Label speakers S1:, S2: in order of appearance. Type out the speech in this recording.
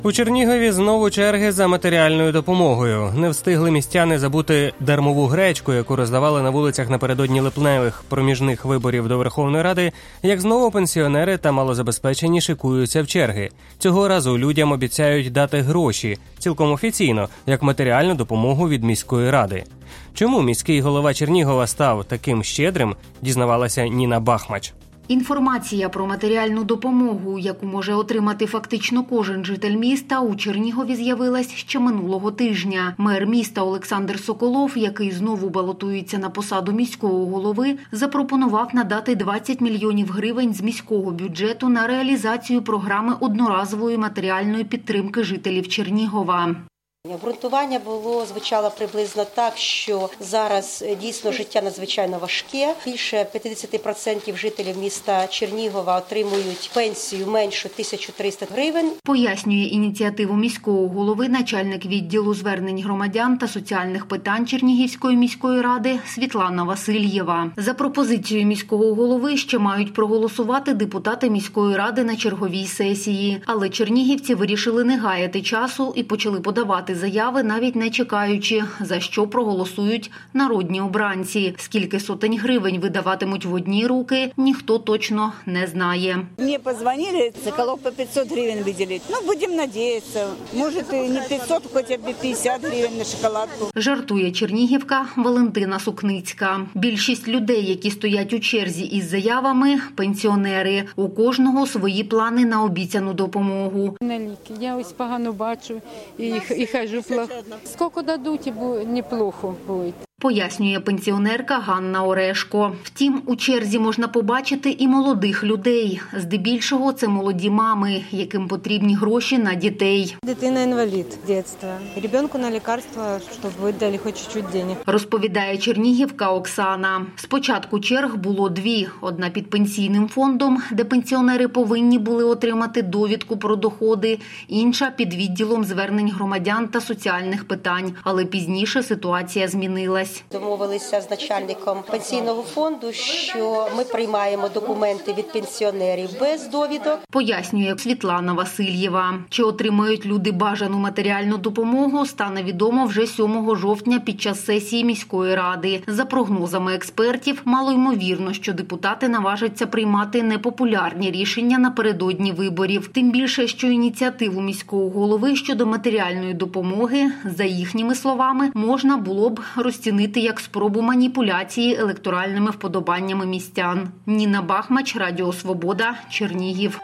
S1: У Чернігові знову черги за матеріальною допомогою. Не встигли містяни забути дармову гречку, яку роздавали на вулицях напередодні липневих проміжних виборів до Верховної Ради, як знову пенсіонери та малозабезпечені шикуються в черги. Цього разу людям обіцяють дати гроші, цілком офіційно, як матеріальну допомогу від міської ради. Чому міський голова Чернігова став таким щедрим, дізнавалася Ніна Бахмач.
S2: Інформація про матеріальну допомогу, яку може отримати фактично кожен житель міста, у Чернігові з'явилась ще минулого тижня. Мер міста Олександр Соколов, який знову балотується на посаду міського голови, запропонував надати 20 мільйонів гривень з міського бюджету на реалізацію програми одноразової матеріальної підтримки жителів Чернігова.
S3: Обґрунтування звучало приблизно так, що зараз дійсно життя надзвичайно важке. Більше 50% жителів міста Чернігова отримують пенсію меншу 1300 гривень.
S2: Пояснює ініціативу міського голови начальник відділу звернень громадян та соціальних питань Чернігівської міської ради Світлана Васильєва. За пропозицією міського голови ще мають проголосувати депутати міської ради на черговій сесії. Але чернігівці вирішили не гаяти часу і почали подавати заяви, навіть не чекаючи, за що проголосують народні обранці. Скільки сотень гривень видаватимуть в одні руки, ніхто точно не знає.
S4: Мені подзвонили, Соколов по 500 гривень виділить. Будемо надіятися. Може, і не 500, хоча б 50 гривень на шоколадку.
S2: Жартує чернігівка Валентина Сукницька. Більшість людей, які стоять у черзі із заявами – пенсіонери. У кожного свої плани на обіцяну допомогу.
S5: На ліки. Я ось погано бачу і хожу плохо. Скільки дадуть, неплохо буде.
S2: Пояснює пенсіонерка Ганна Орешко. Втім, у черзі можна побачити і молодих людей. Здебільшого це молоді мами, яким потрібні гроші на дітей.
S6: Дитина інвалід дитинства. Ребенку на лікарства, щоб видали хоч чуть денег.
S2: Розповідає чернігівка Оксана. Спочатку черг було дві. Одна під пенсійним фондом, де пенсіонери повинні були отримати довідку про доходи. Інша під відділом звернень громадян та соціальних питань. Але пізніше ситуація змінилась.
S3: Домовилися з начальником пенсійного фонду, що ми приймаємо документи від пенсіонерів без довідок.
S2: Пояснює Світлана Васильєва. Чи отримають люди бажану матеріальну допомогу, стане відомо вже 7 жовтня під час сесії міської ради. За прогнозами експертів, малоймовірно, що депутати наважаться приймати непопулярні рішення напередодні виборів. Тим більше, що ініціативу міського голови щодо матеріальної допомоги, за їхніми словами, можна було б розцінити як спробу маніпуляції електоральними вподобаннями містян. Ніна Бахмач, Радіо Свобода, Чернігів.